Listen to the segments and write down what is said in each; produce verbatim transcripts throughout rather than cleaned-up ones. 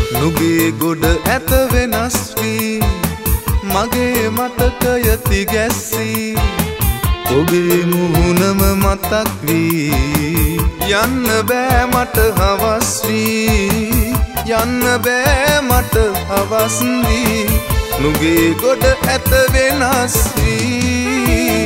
නුගේ ගොඩ ඇත වෙනස් වී මගේ මතකය තිගැස්සී ඔබේ මුහුණම මතක් වී යන්න බෑ මට හවස් වී යන්න බෑ මට හවස් වී නුගේ ගොඩ ඇත වෙනස් වී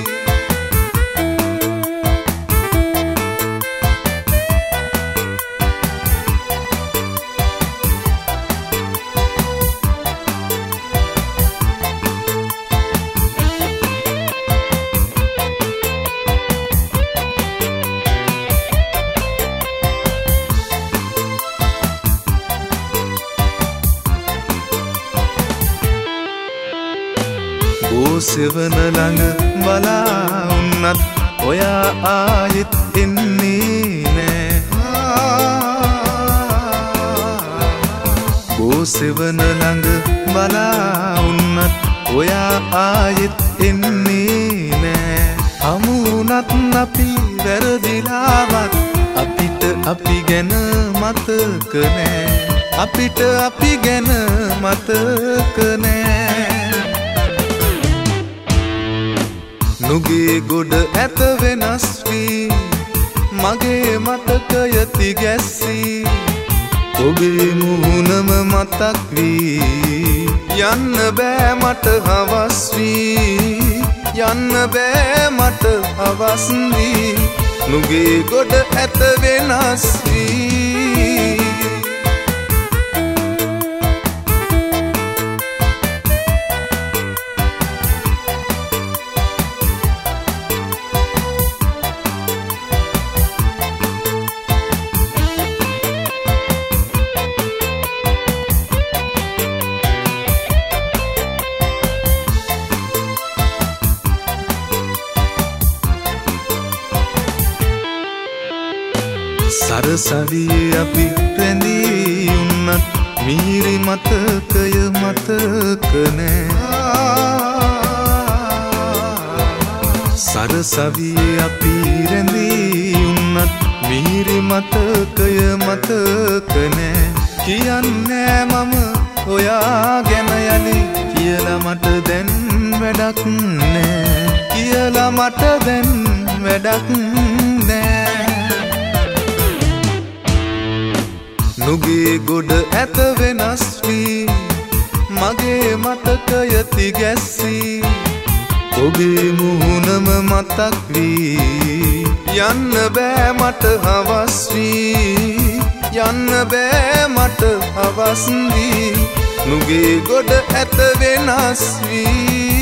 සෙවන ළඟ බලා උන්නත් ඔයා ආයෙත් එන්නේ නෑ බෝ සෙවන ළඟ බලා උන්නත් ඔයා ආයෙත් එන්නේ නෑ හමුුණත් අපි වැරදිලාවත් අපිට අපි ගැන මතක නෑ අපිට අපි ගැන මතක නෑ නුගේ ගොඩ ඇත වෙනස් වී මගේ මතකය තිගැස්සී ඔබේ මුහුණම මතක් වී යන්න බෑ මට හවස් වී යන්න බෑ මට හවස් වී නුගේ ගොඩ ඇත වෙනස් වී සරසවියේ අපි රැඳී උන්නත් මීරි මතකය මතක නෑ සරසවියේ අපි රැඳී උන්නත් මීරි මතකය මතක නෑ කියන්නේ මම ඔයා ගැන යලි කියලා මට දැන් වැඩක් නෑ කියලා මට දැන් වැඩක් නෑ නුගේ ගොඩ ඇත වෙනස් වී මගේ මතකය තිගැස්සී ඔබේ මුහුණම මතක් වී යන්න බෑ මට හවස් වී යන්න බෑ මට හවස් වී නුගේ ගොඩ ඇත වෙනස් වී